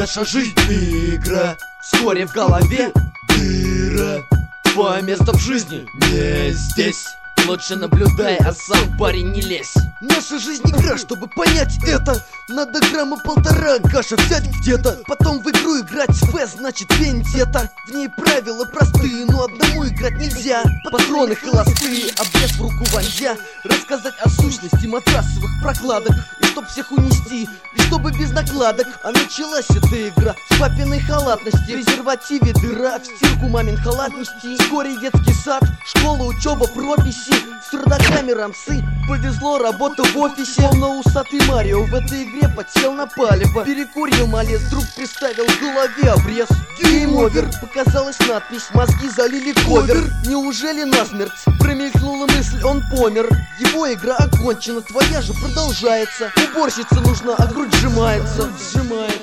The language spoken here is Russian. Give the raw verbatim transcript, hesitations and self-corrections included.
наша жизнь игра. Вскоре в голове дыра. Твое место в жизни не здесь. Лучше наблюдай, а сам, парень, не лезь. Наша жизнь игра, чтобы понять это, надо грамма полтора каша взять где-то. Потом в игру играть с Ф, значит вендетта. В ней правила простые, но одному играть нельзя. Патроны холостые, обрез в руку вонзя. Рассказать о сущности матрасовых прокладок, и чтоб всех унести, и чтобы без накладок. А началась эта игра с папиной халатности. В презервативе дыра, в стирку мамин халат нести. Вскоре детский сад, школа, учеба, прописи. С трудаками рамсы, повезло, работа в офисе. Словно усатый Марио в этой игре подсел на палево. Перекурил малец, вдруг приставил к голове обрез. Гейм овер, показалась надпись, мозги залили ковер. Неужели насмерть? Промелькнула мысль, он помер. Его игра окончена, твоя же продолжается. Уборщица нужна, а грудь сжимается, сжимается.